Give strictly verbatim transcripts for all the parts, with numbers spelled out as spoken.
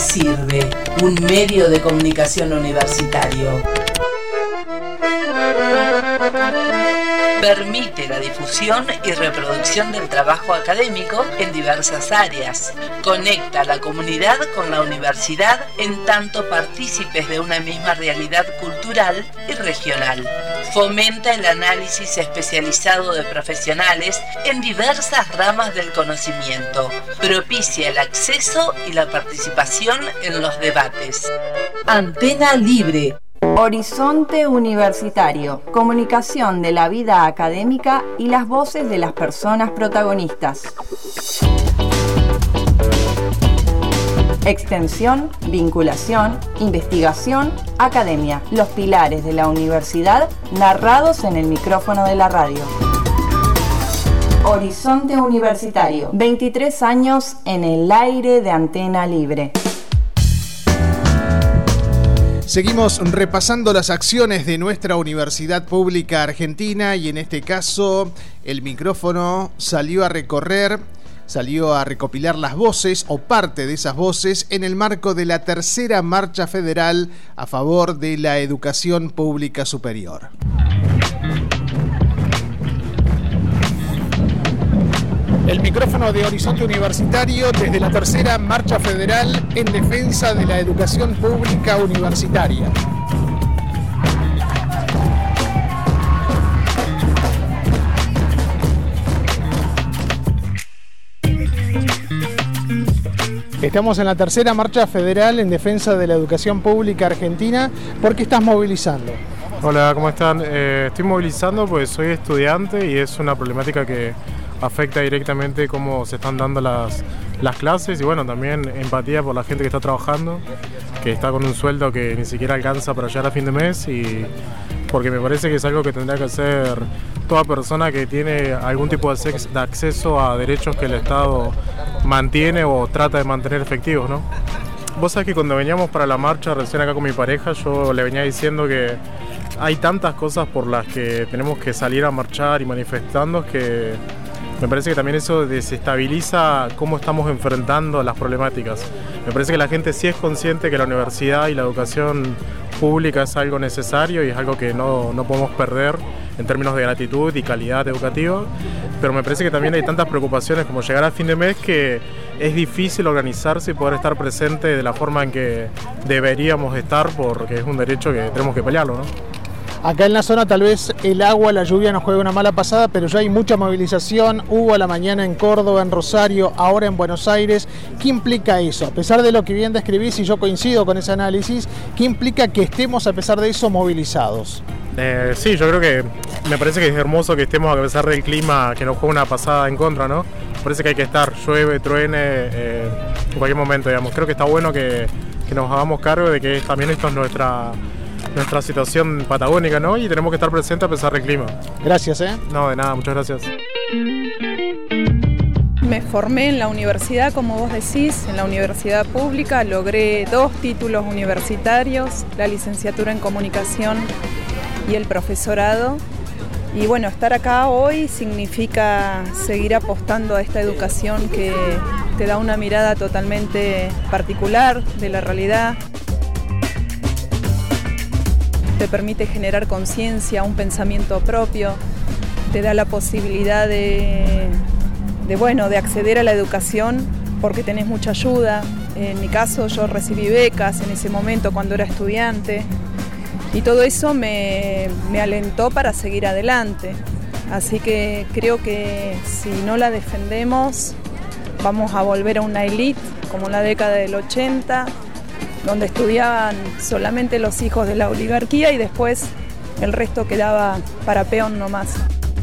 Sirve, un medio de comunicación universitario. Permite la difusión y reproducción del trabajo académico en diversas áreas. Conecta a la comunidad con la universidad en tanto partícipes de una misma realidad cultural y regional. Fomenta el análisis especializado de profesionales en diversas ramas del conocimiento. Propicia el acceso y la participación en los debates. Antena Libre. Horizonte Universitario, comunicación de la vida académica y las voces de las personas protagonistas. Extensión, vinculación, investigación, academia, los pilares de la universidad narrados en el micrófono de la radio. Horizonte Universitario, veintitrés años en el aire de Antena Libre. Seguimos repasando las acciones de nuestra Universidad Pública Argentina y en este caso el micrófono salió a recorrer, salió a recopilar las voces o parte de esas voces en el marco de la tercera marcha federal a favor de la educación pública superior. El micrófono de Horizonte Universitario desde la tercera marcha federal en defensa de la educación pública universitaria. Estamos en la tercera marcha federal en defensa de la educación pública argentina. ¿Por qué estás movilizando? Hola, ¿cómo están? Eh, estoy movilizando pues soy estudiante y es una problemática que afecta directamente cómo se están dando las, las clases y bueno, también empatía por la gente que está trabajando, que está con un sueldo que ni siquiera alcanza para llegar a fin de mes y porque me parece que es algo que tendría que hacer toda persona que tiene algún tipo de acceso a derechos que el Estado mantiene o trata de mantener efectivos, ¿no? Vos sabés que cuando veníamos para la marcha recién acá con mi pareja, yo le venía diciendo que hay tantas cosas por las que tenemos que salir a marchar y manifestarnos que me parece que también eso desestabiliza cómo estamos enfrentando las problemáticas. Me parece que la gente sí es consciente que la universidad y la educación pública es algo necesario y es algo que no, no podemos perder en términos de gratitud y calidad educativa, pero me parece que también hay tantas preocupaciones como llegar a fin de mes que es difícil organizarse y poder estar presente de la forma en que deberíamos estar porque es un derecho que tenemos que pelearlo, ¿no? Acá en la zona tal vez el agua, la lluvia nos juega una mala pasada, pero ya hay mucha movilización. Hubo a la mañana en Córdoba, en Rosario, ahora en Buenos Aires. ¿Qué implica eso? A pesar de lo que bien describís, y yo coincido con ese análisis, ¿qué implica que estemos a pesar de eso movilizados? Eh, sí, yo creo que me parece que es hermoso que estemos a pesar del clima que nos juega una pasada en contra, ¿no? Me parece que hay que estar, llueve, truene, eh, en cualquier momento, digamos. Creo que está bueno que, que nos hagamos cargo de que también esto es nuestra... nuestra situación patagónica, ¿no? Y tenemos que estar presentes a pesar del clima. Gracias, ¿eh? No, de nada, muchas gracias. Me formé en la universidad, como vos decís, en la universidad pública. Logré dos títulos universitarios, la licenciatura en comunicación y el profesorado. Y bueno, estar acá hoy significa seguir apostando a esta educación que te da una mirada totalmente particular de la realidad. Te permite generar conciencia, un pensamiento propio, te da la posibilidad de, de, bueno, de acceder a la educación porque tenés mucha ayuda. En mi caso yo recibí becas en ese momento cuando era estudiante y todo eso me, me alentó para seguir adelante. Así que creo que si no la defendemos vamos a volver a una élite como la década del ochenta, donde estudiaban solamente los hijos de la oligarquía y después el resto quedaba para peón nomás.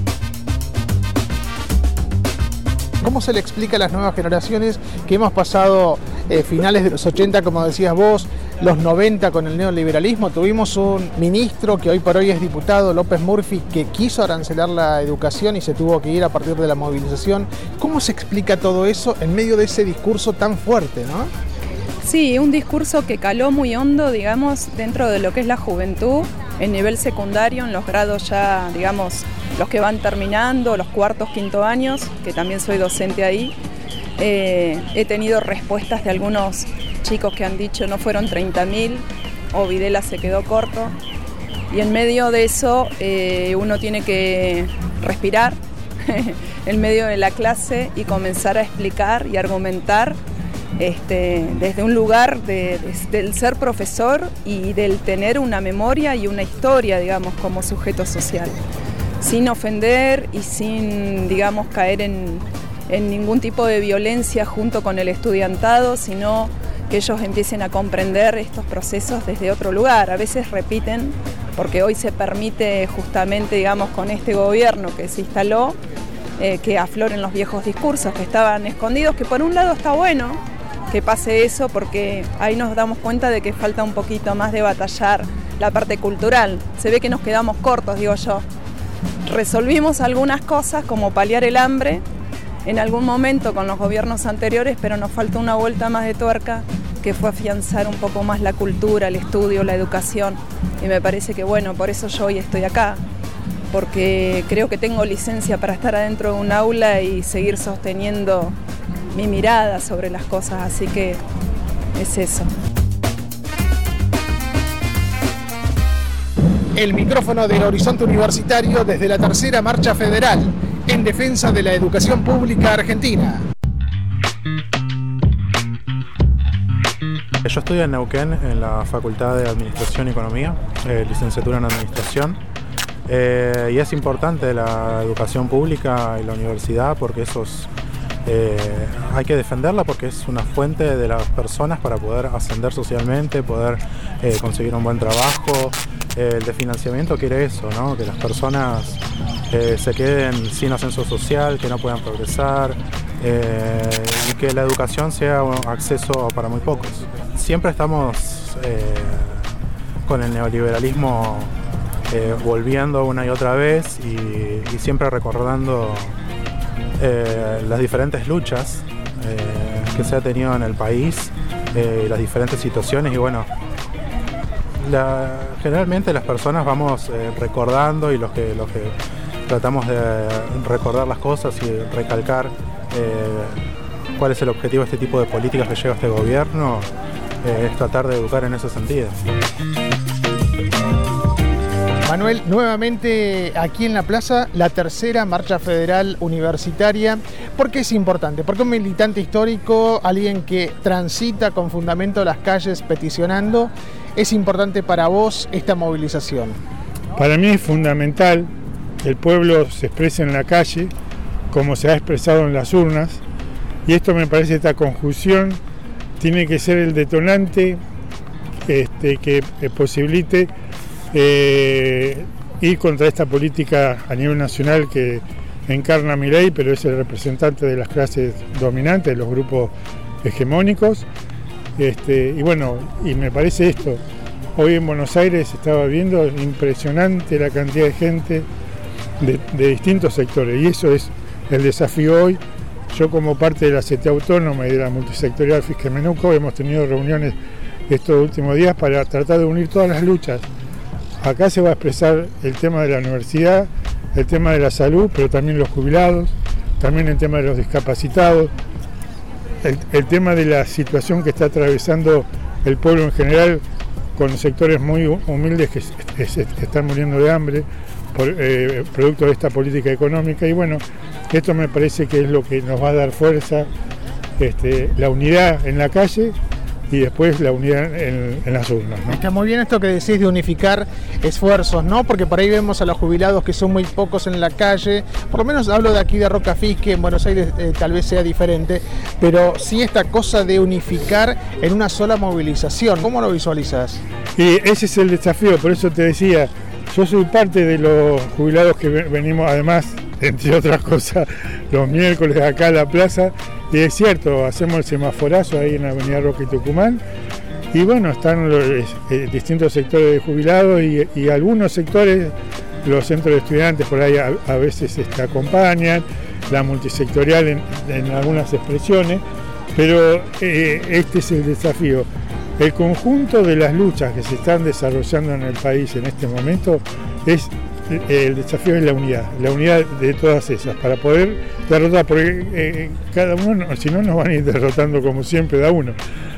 ¿Cómo se le explica a las nuevas generaciones que hemos pasado eh, finales de los ochenta, como decías vos, los noventa con el neoliberalismo? Tuvimos un ministro que hoy por hoy es diputado, López Murphy, que quiso arancelar la educación y se tuvo que ir a partir de la movilización. ¿Cómo se explica todo eso en medio de ese discurso tan fuerte, no? Sí, un discurso que caló muy hondo, digamos, dentro de lo que es la juventud, en nivel secundario, en los grados ya, digamos, los que van terminando, los cuartos, quinto años, que también soy docente ahí. Eh, he tenido respuestas de algunos chicos que han dicho no fueron treinta mil, o Videla se quedó corto. Y en medio de eso eh, uno tiene que respirar en medio de la clase y comenzar a explicar y argumentar este, desde un lugar de, de, del ser profesor y del tener una memoria y una historia, digamos, como sujeto social, sin ofender y sin, digamos, caer en, en ningún tipo de violencia junto con el estudiantado, sino que ellos empiecen a comprender estos procesos desde otro lugar. A veces repiten, porque hoy se permite justamente, digamos, con este gobierno que se instaló, eh, que afloren los viejos discursos que estaban escondidos, que por un lado está bueno que pase eso, porque ahí nos damos cuenta de que falta un poquito más de batallar la parte cultural. Se ve que nos quedamos cortos, digo yo. Resolvimos algunas cosas como paliar el hambre en algún momento con los gobiernos anteriores, pero nos falta una vuelta más de tuerca, que fue afianzar un poco más la cultura, el estudio, la educación. Y me parece que, bueno, por eso yo hoy estoy acá, porque creo que tengo licencia para estar adentro de un aula y seguir sosteniendo mi mirada sobre las cosas, así que es eso. El micrófono del Horizonte Universitario desde la tercera marcha federal en defensa de la educación pública argentina. Yo estudio en Neuquén, en la Facultad de Administración y Economía, eh, licenciatura en Administración. Eh, y es importante la educación pública y la universidad porque esos, eh, hay que defenderla porque es una fuente de las personas para poder ascender socialmente, poder eh, conseguir un buen trabajo. Eh, el de financiamiento quiere eso, ¿no? Que las personas eh, se queden sin ascenso social, que no puedan progresar eh, y que la educación sea un acceso para muy pocos. Siempre estamos eh, con el neoliberalismo eh, volviendo una y otra vez y, y siempre recordando eh, las diferentes luchas eh, que se ha tenido en el país, eh, las diferentes situaciones y bueno, la, generalmente las personas vamos eh, recordando y los que, los que tratamos de recordar las cosas y recalcar eh, cuál es el objetivo de este tipo de políticas que lleva este gobierno, eh, es tratar de educar en ese sentido. Manuel, nuevamente aquí en la plaza, la tercera marcha federal universitaria. ¿Por qué es importante? Porque un militante histórico, alguien que transita con fundamento las calles peticionando, es importante para vos esta movilización. Para mí es fundamental que el pueblo se exprese en la calle, como se ha expresado en las urnas, y esto me parece, esta conjunción tiene que ser el detonante este, que posibilite Eh, ir contra esta política a nivel nacional que encarna Milei, pero es el representante de las clases dominantes, de los grupos hegemónicos. Este, y bueno, y me parece esto, hoy en Buenos Aires estaba viendo impresionante la cantidad de gente de, de distintos sectores, y eso es el desafío hoy. Yo como parte de la C T Autónoma y de la multisectorial Fisquemenuco hemos tenido reuniones estos últimos días para tratar de unir todas las luchas. Acá se va a expresar el tema de la universidad, el tema de la salud, pero también los jubilados, también el tema de los discapacitados, el, el tema de la situación que está atravesando el pueblo en general, con sectores muy humildes que se están muriendo de hambre por eh, producto de esta política económica. Y bueno, esto me parece que es lo que nos va a dar fuerza, este, la unidad en la calle y después la unidad en, en las urnas, ¿no? Está muy bien esto que decís de unificar esfuerzos, ¿no? Porque por ahí vemos a los jubilados que son muy pocos en la calle, por lo menos hablo de aquí de Rocafis, que en Buenos Aires eh, tal vez sea diferente, pero sí esta cosa de unificar en una sola movilización. ¿Cómo lo visualizas? Y ese es el desafío, por eso te decía, yo soy parte de los jubilados que venimos, además, entre otras cosas, los miércoles acá a la plaza. Y es cierto, hacemos el semaforazo ahí en la avenida Roca y Tucumán y bueno, están los eh, distintos sectores de jubilados y, y algunos sectores, los centros de estudiantes por ahí a, a veces este, acompañan, la multisectorial en, en algunas expresiones, pero eh, este es el desafío. El conjunto de las luchas que se están desarrollando en el país en este momento es el desafío es la unidad, la unidad de todas esas, para poder derrotar, porque eh, cada uno, si no, nos van a ir derrotando como siempre da uno.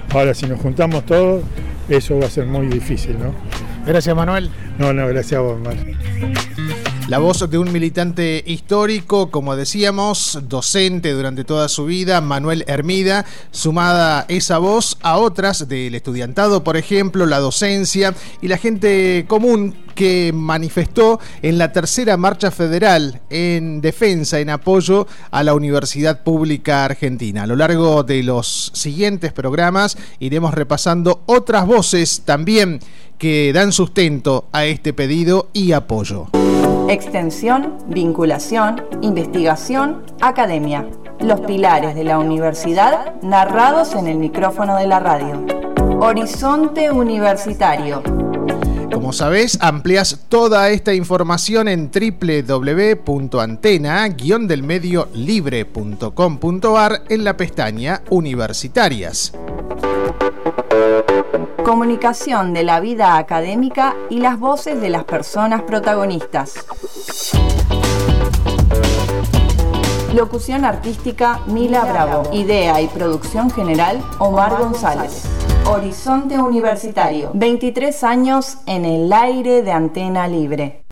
Ahora, si nos juntamos todos, eso va a ser muy difícil, ¿no? Gracias, Manuel. No, no, gracias a vos, Mar. La voz de un militante histórico, como decíamos, docente durante toda su vida, Manuel Hermida, sumada esa voz a otras del estudiantado, por ejemplo, la docencia y la gente común que manifestó en la tercera marcha federal en defensa, en apoyo a la Universidad Pública Argentina. A lo largo de los siguientes programas iremos repasando otras voces también que dan sustento a este pedido y apoyo. Extensión, vinculación, investigación, academia. Los pilares de la universidad narrados en el micrófono de la radio. Horizonte Universitario. Como sabés, ampliás toda esta información en doble u doble u doble u punto antena guion del medio libre punto com punto a r en la pestaña Universitarias. Comunicación de la vida académica y las voces de las personas protagonistas. Locución artística Mila Bravo. Idea y producción general Omar González. Horizonte Universitario. veintitrés años en el aire de Antena Libre.